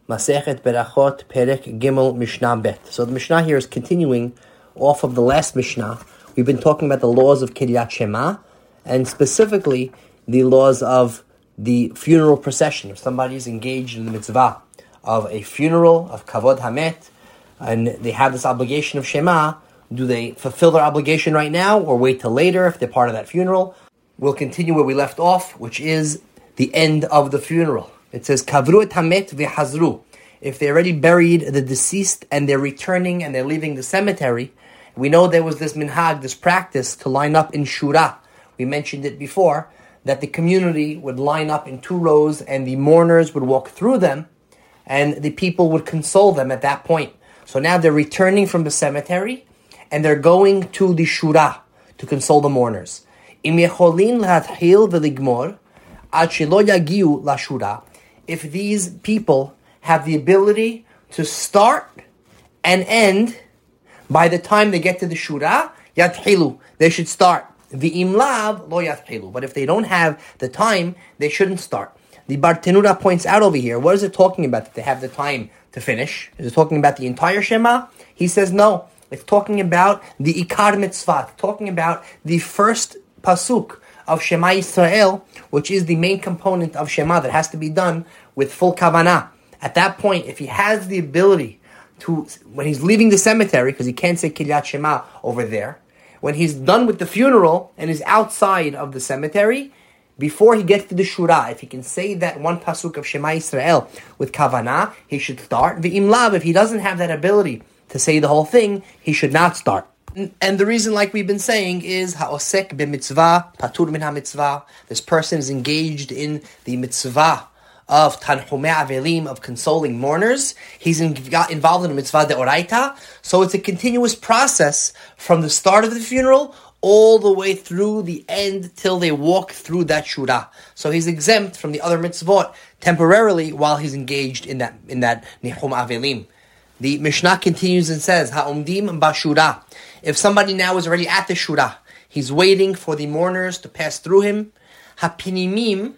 Masechet Berachot Perek Gimel Mishnah Bet. So the Mishnah here is continuing off of the last Mishnah. We've been talking about the laws of Kiryat Shema, and specifically the laws of the funeral procession. If somebody is engaged in the mitzvah of a funeral, of Kavod Hamet, and they have this obligation of Shema, do they fulfill their obligation right now or wait till later if they're part of that funeral? We'll continue where we left off, which is the end of the funeral. It says, Kavru et hamet v'hazru. If they already buried the deceased and they're returning and they're leaving the cemetery, we know there was this minhag, this practice to line up in shura. We mentioned it before, that the community would line up in two rows and the mourners would walk through them and the people would console them at that point. So now they're returning from the cemetery and they're going to the shura to console the mourners. Im yecholin l'hatchil v'ligmor ad shelo yagiu lashura. If these people have the ability to start and end by the time they get to the shura, yathilu, they should start. V'im lav lo yathilu. But if they don't have the time, they shouldn't start. The Bartenura points out over here, what is it talking about that they have the time to finish? Is it talking about the entire Shema? He says no. It's talking about the Ikar Mitzvah, talking about the first pasuk of Shema Yisrael, which is the main component of Shema that has to be done with full kavanah. At that point, if he has the ability to, when he's leaving the cemetery, because he can't say Kiryat Shema over there, when he's done with the funeral and is outside of the cemetery, before he gets to the shura, if he can say that one pasuk of Shema Yisrael with kavanah, he should start. V'im lav, if he doesn't have that ability to say the whole thing, he should not start. And the reason, like we've been saying, is ha'osek b'mitzvah, patur min ha'mitzvah. This person is engaged in the mitzvah of tanchumei avelim, of consoling mourners. He's involved in a mitzvah deoraita. So it's a continuous process from the start of the funeral all the way through the end till they walk through that shura. So he's exempt from the other mitzvot temporarily while he's engaged in that nihum avelim. The Mishnah continues and says, ha'omdim bashura. If somebody now is already at the shura, he's waiting for the mourners to pass through him. Hapinimim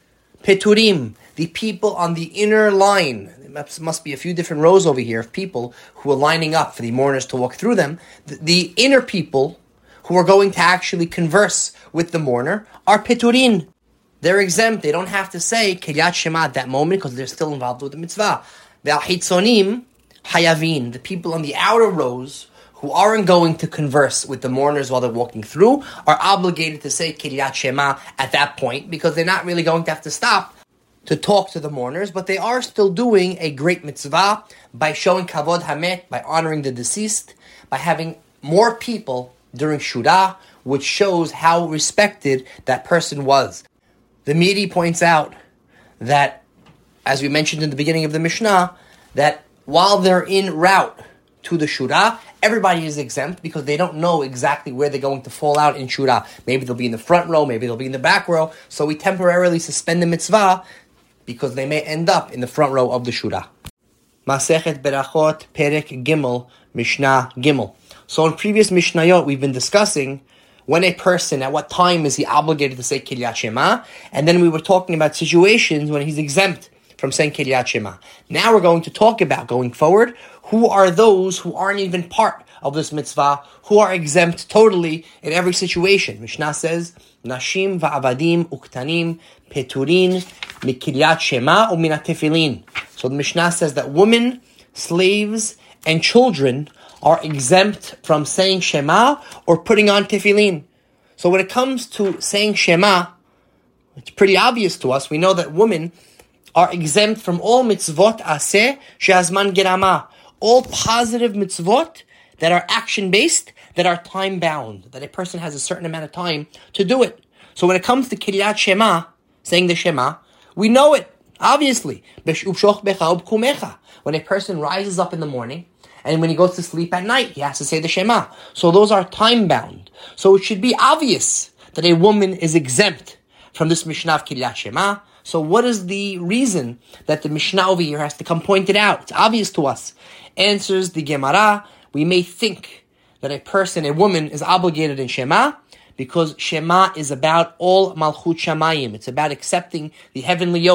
peturim. The people on the inner line, there must be a few different rows over here of people who are lining up for the mourners to walk through them. The inner people who are going to actually converse with the mourner are peturin. They're exempt. They don't have to say Kiryat Shema at that moment because they're still involved with the mitzvah. Ve'ahitzonim hayavin. The people on the outer rows who aren't going to converse with the mourners while they're walking through are obligated to say Kiryat Shema at that point because they're not really going to have to stop to talk to the mourners, but they are still doing a great mitzvah by showing kavod hamet, by honoring the deceased, by having more people during shura, which shows how respected that person was. The Midi points out that, as we mentioned in the beginning of the Mishnah, that while they're en route to the shura, everybody is exempt because they don't know exactly where they're going to fall out in shura. Maybe they'll be in the front row, maybe they'll be in the back row, so we temporarily suspend the mitzvah because they may end up in the front row of the shura. Masechet Berachot Perek Gimel Mishnah Gimel. So in previous Mishnayot, we've been discussing when a person, at what time is he obligated to say Kiryat Shema, and then we were talking about situations when he's exempt from saying Kiryat Shema. Now we're going to talk about, going forward, who are those who aren't even part of this mitzvah, who are exempt totally in every situation. Mishnah says, Nashim va'avadim uktanim peturin mikiryat Shema u minat tefillin. So the Mishnah says that women, slaves, and children are exempt from saying Shema or putting on tefillin. So when it comes to saying Shema, it's pretty obvious to us. We know that women are exempt from all mitzvot aseh she'azman gerama, all positive mitzvot that are action-based, that are time-bound, that a person has a certain amount of time to do it. So when it comes to Kiryat Shema, saying the Shema, we know it, obviously. When a person rises up in the morning, and when he goes to sleep at night, he has to say the Shema. So those are time-bound. So it should be obvious that a woman is exempt from this Mishnah of Kiryat Shema. So what is the reason that the Mishnah over here has to come point it out? It's obvious to us. Answers the Gemara, we may think that a woman is obligated in Shema because Shema is about all Malchut Shamayim. It's about accepting the heavenly yoke.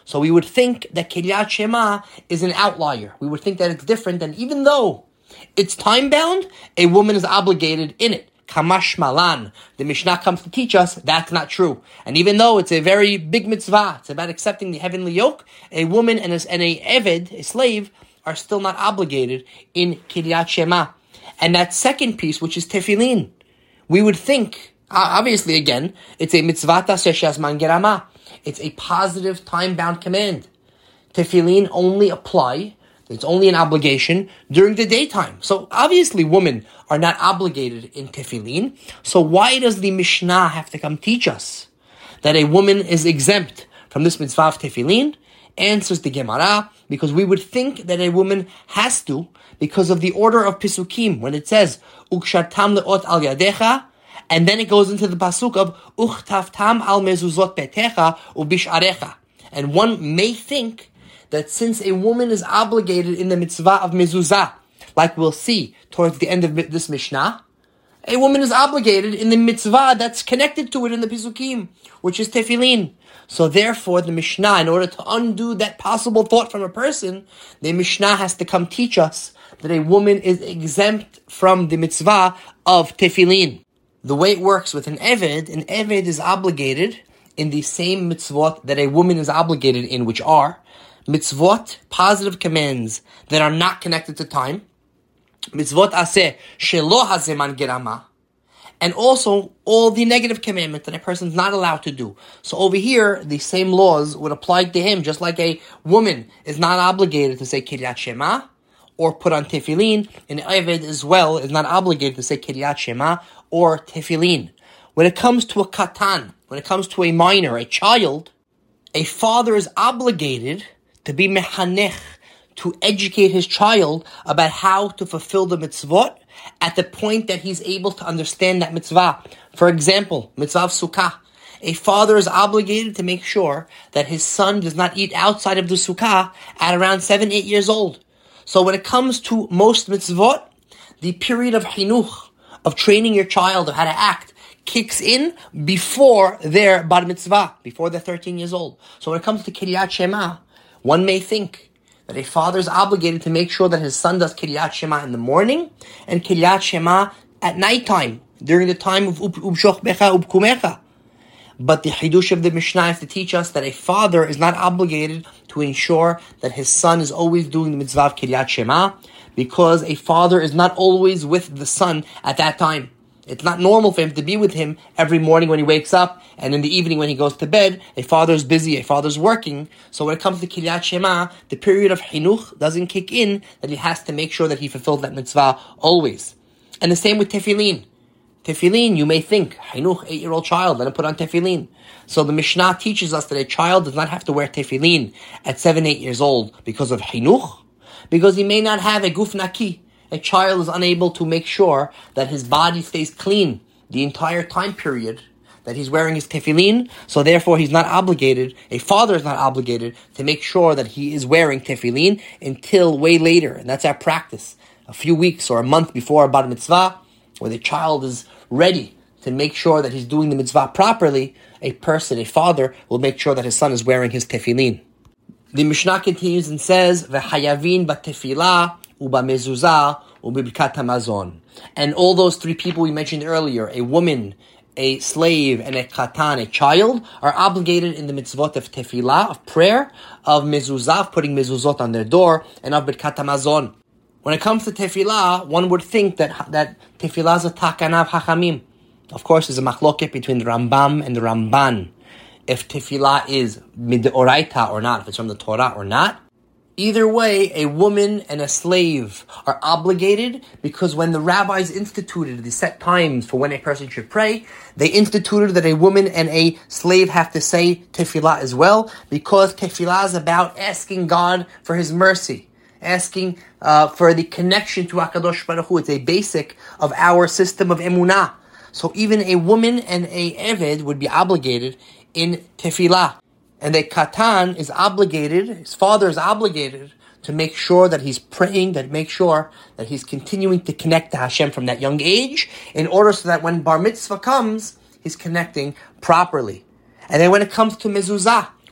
So we would think that Kiryat Shema is an outlier. We would think that it's different, and even though it's time-bound, a woman is obligated in it. Kamash Malan. The Mishnah comes to teach us that's not true. And even though it's a very big mitzvah, it's about accepting the heavenly yoke, a woman and a eved, a slave, are still not obligated in Kiryat Shema. And that second piece, which is tefillin, we would think, obviously again, it's a mitzvah taseh shazman gerama. It's a positive time-bound command. Tefillin only apply, it's only an obligation during the daytime. So obviously women are not obligated in tefillin. So why does the Mishnah have to come teach us that a woman is exempt from this mitzvah of tefillin? Answers the Gemara, because we would think that a woman has to, because of the order of Pisukim, when it says, Ukshartam le'ot al yadecha, and then it goes into the pasuk of Uchtavtam al mezuzot betecha ubisharecha. And one may think that since a woman is obligated in the mitzvah of mezuzah, like we'll see towards the end of this Mishnah, a woman is obligated in the mitzvah that's connected to it in the Pisukim, which is tefillin. So therefore, the Mishnah, in order to undo that possible thought from a person, the Mishnah has to come teach us that a woman is exempt from the mitzvah of tefillin. The way it works with an eved is obligated in the same mitzvot that a woman is obligated in, which are mitzvot, positive commands that are not connected to time, mitzvot aseh shelo hazeman gerama, and also all the negative commandments that a person's not allowed to do. So over here, the same laws would apply to him, just like a woman is not obligated to say Kiryat Shema or put on tefillin. An eved as well is not obligated to say Kiryat Shema or tefillin. When it comes to a katan, when it comes to a minor, a child, a father is obligated to be mehanech, to educate his child about how to fulfill the mitzvot at the point that he's able to understand that mitzvah. For example, mitzvah of sukkah. A father is obligated to make sure that his son does not eat outside of the sukkah at around 7-8 years old. So when it comes to most mitzvot, the period of chinuch, of training your child of how to act, kicks in before their bar mitzvah, before they're 13 years old. So when it comes to Kiryat Shema, one may think that a father is obligated to make sure that his son does Kiryat Shema in the morning and Kiryat Shema at nighttime, during the time of Ubshoch Becha Ubkumecha. But the Hidush of the Mishnah is to teach us that a father is not obligated to ensure that his son is always doing the mitzvah of Kiryat Shema, because a father is not always with the son at that time. It's not normal for him to be with him every morning when he wakes up, and in the evening when he goes to bed. A father's busy, a father's working. So when it comes to Kiryat Shema, the period of chinuch doesn't kick in, that he has to make sure that he fulfills that mitzvah always. And the same with tefillin. Tefillin, you may think, chinuch, 8-year-old child, let him put on tefillin. So the Mishnah teaches us that a child does not have to wear tefillin at 7-8 years old because of chinuch, because he may not have a guf naki. A child is unable to make sure that his body stays clean the entire time period that he's wearing his tefillin, so therefore he's not obligated, a father is not obligated to make sure that he is wearing tefillin until way later. And that's our practice. A few weeks or a month before a bar mitzvah, where the child is ready to make sure that he's doing the mitzvah properly, a father, will make sure that his son is wearing his tefillin. The Mishnah continues and says, V'hayavin b'tefillah u'b'mezuzah u'b'birkat hamazon. And all those three people we mentioned earlier, a woman, a slave, and a katan, a child, are obligated in the mitzvot of tefillah, of prayer, of mezuzah, of putting mezuzot on their door, and of birkat hamazon. When it comes to tefillah, one would think that tefillah is a takana of hachamim. Of course, there's a machloket between the Rambam and the Ramban, if tefillah is midoraita or not, if it's from the Torah or not. Either way, a woman and a slave are obligated, because when the rabbis instituted the set times for when a person should pray, they instituted that a woman and a slave have to say tefillah as well, because tefillah is about asking God for His mercy, asking for the connection to HaKadosh Baruch Hu. It's a basic of our system of emunah. So even a woman and a eved would be obligated in tefillah. And a katan is obligated, his father is obligated to make sure that he's praying, that make sure that he's continuing to connect to Hashem from that young age, in order so that when bar mitzvah comes, he's connecting properly. And then when it comes to mezuzah,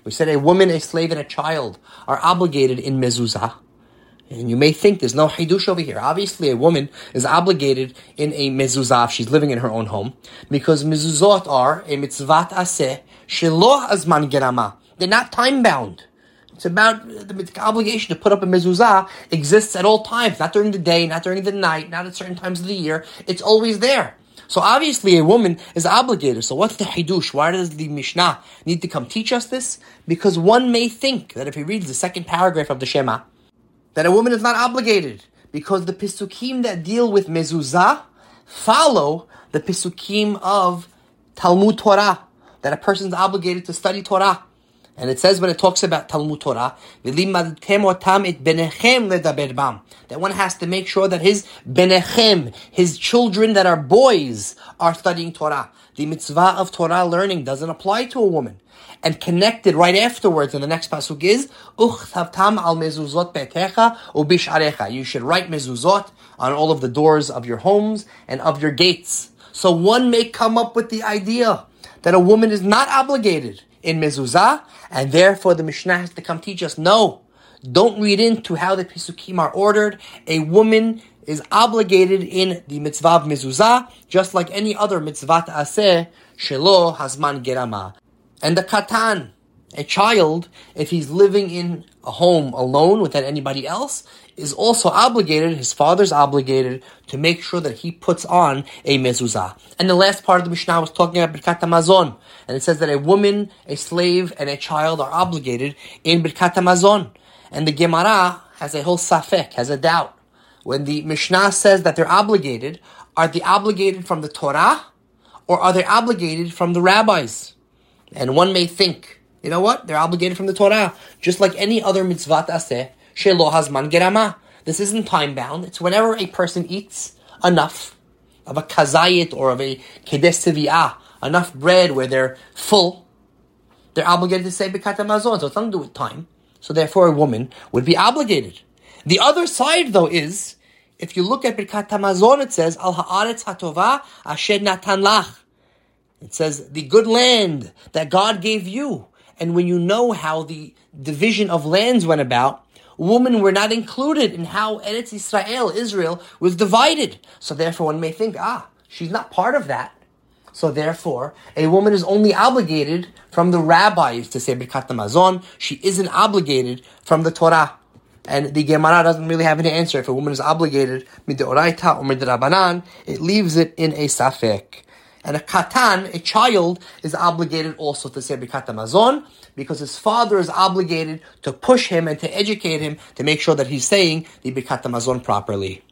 We said a woman, a slave, and a child are obligated in mezuzah. And you may think there's no hidush over here. Obviously, a woman is obligated in a mezuzah if she's living in her own home, because mezuzot are a mitzvat aseh shelo azman gerama. They're not time-bound. It's about the obligation to put up a mezuzah exists at all times, not during the day, not during the night, not at certain times of the year. It's always there. So obviously a woman is obligated. So what's the hidush? Why does the Mishnah need to come teach us this? Because one may think that if he reads the second paragraph of the Shema, that a woman is not obligated, because the pisukim that deal with mezuzah follow the pisukim of Talmud Torah, that a person is obligated to study Torah. And it says when it talks about Talmud Torah, that one has to make sure that his benechem, his children that are boys, are studying Torah. The mitzvah of Torah learning doesn't apply to a woman. And connected right afterwards in the next pasuk is, you should write mezuzot on all of the doors of your homes and of your gates. So one may come up with the idea that a woman is not obligated in mezuzah, and therefore the Mishnah has to come teach us, no, don't read into how the Pisukim are ordered. A woman is obligated in the mitzvah of mezuzah, just like any other mitzvah aseh, shelo hazman gerama. And the katan, a child, if he's living in a home alone without anybody else, is also obligated, his father's obligated, to make sure that he puts on a mezuzah. And the last part of the Mishnah was talking about Birkat HaMazon. And it says that a woman, a slave, and a child are obligated in Birkat HaMazon. And the Gemara has a whole safek, has a doubt. When the Mishnah says that they're obligated, are they obligated from the Torah, or are they obligated from the rabbis? And one may think, you know what? They're obligated from the Torah, just like any other mitzvah aseh, shelo hazman gerama. This isn't time-bound. It's whenever a person eats enough of a kazayit or of a kedes tevi'ah, enough bread where they're full, they're obligated to say Birkat HaMazon. So it's nothing to do with time. So therefore a woman would be obligated. The other side, though, is, if you look at Birkat HaMazon, it says, Al ha'aretz hatova asher natan lach. It says, the good land that God gave you. And when you know how the division of lands went about, women were not included in how Eretz Israel was divided. So therefore one may think, she's not part of that. So therefore, a woman is only obligated from the rabbis to say Birkat HaMazon. She isn't obligated from the Torah. And the Gemara doesn't really have an answer. If a woman is obligated mideoraita or midrabanan, it leaves it in a safek. And a katan, a child, is obligated also to say Birkat HaMazon, because his father is obligated to push him and to educate him to make sure that he's saying the Birkat HaMazon properly.